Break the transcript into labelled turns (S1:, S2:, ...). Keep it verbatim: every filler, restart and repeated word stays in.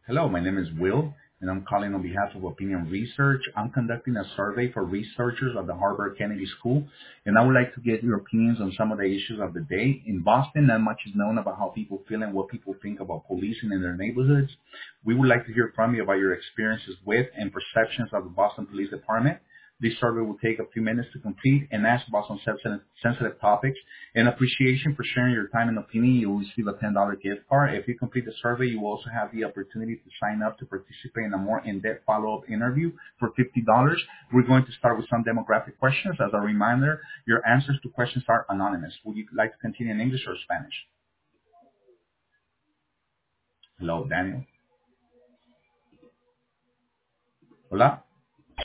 S1: Hello, my name is Will, and I'm calling on behalf of Opinion Research. I'm conducting a survey for researchers at the Harvard Kennedy School, and I would like to get your opinions on some of the issues of the day. In Boston, not much is known about how people feel and what people think about policing in their neighborhoods. We would like to hear from you about your experiences with and perceptions of the Boston Police Department. This survey will take a few minutes to complete and ask about some sensitive sensitive topics. In appreciation for sharing your time and opinion, you will receive a ten dollars gift card. If you complete the survey, you will also have the opportunity to sign up to participate in a more in-depth follow-up interview for fifty dollars. We're going to start with some demographic questions. As a reminder, your answers to questions are anonymous. Would you like to continue in English or Spanish? Hello, Daniel. Hola.